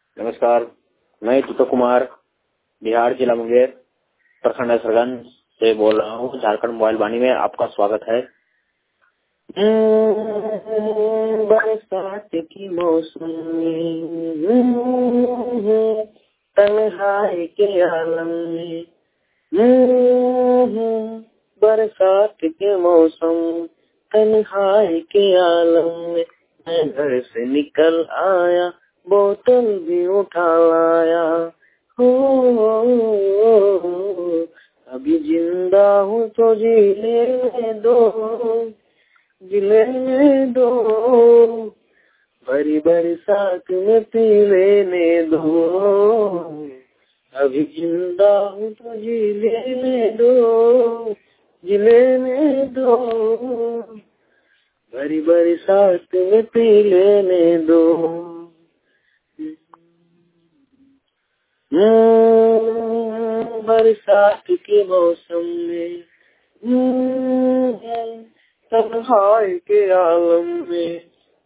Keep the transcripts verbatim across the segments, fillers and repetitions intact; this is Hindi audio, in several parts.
नमस्कार, मैं तुतो कुमार बिहार जिला मुंगेर प्रखंड असरगंज से बोल रहा हूँ। झारखंड मोबाइल वाणी में आपका स्वागत है। बरसात की मौसम में तन्हाई के आलम में, बरसात के मौसम तन्हाई के आलम में मैं घर से निकल आया, बोतल भी उठा लाया। हो अभी जिंदा हूँ तो जी लेने दो, जी लेने दो, बड़ी बरसात में पी लेने दो। अभी जिंदा हूँ तो जी लेने दो, जी लेने दो, बड़ी बरसात में पी लेने दो। बरसात के मौसम में तन्हाई के आलम में,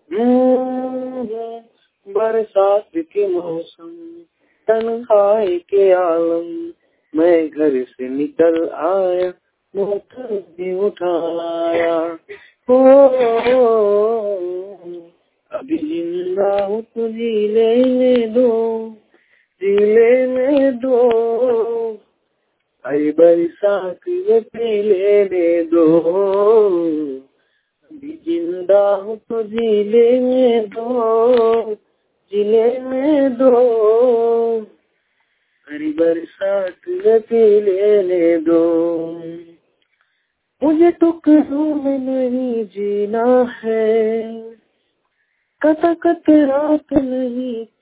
बरसात के मौसम में तन्हाई के आलम, मैं घर से निकल आया, बोतल भी उठा लाया। हो अभी जिंदा हूँ तो जी लेने दो, जी लेने दो, अरे बरसात में पी लेने दो। अभी जिंदा हूँ तो जी लेने दो, जी लेने दो, अरे बरसात में पी लेने दो। मुझे टुकड़ों में नहीं जीना है, कत कत रात नहीं